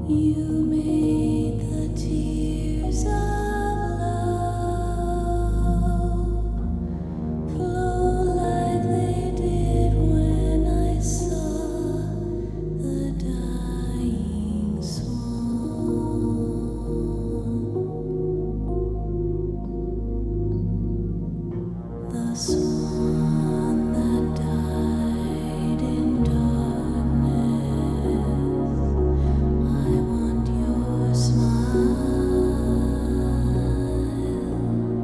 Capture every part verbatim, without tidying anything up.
You made the tears of love flow like they did when I saw the dying swan, the swan that died in darkness. I want your smile.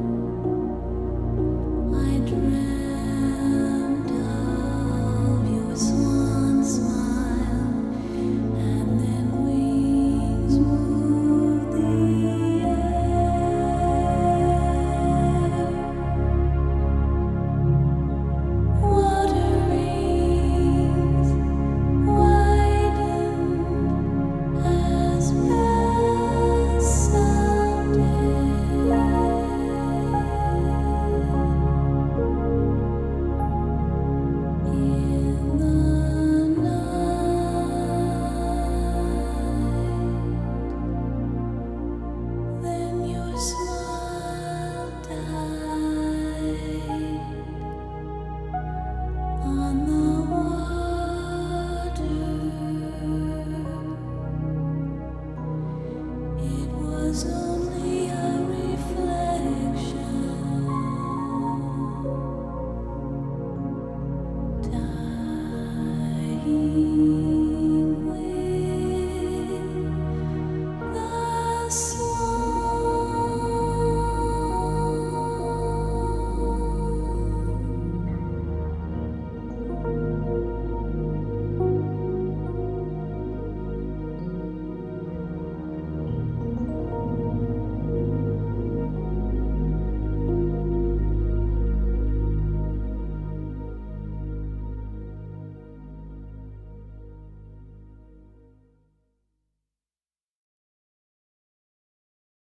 I dreamt of your swan smile, and then wings moved the air. Water rings widened as bells sounded. In the night, then your smile died on the water. It was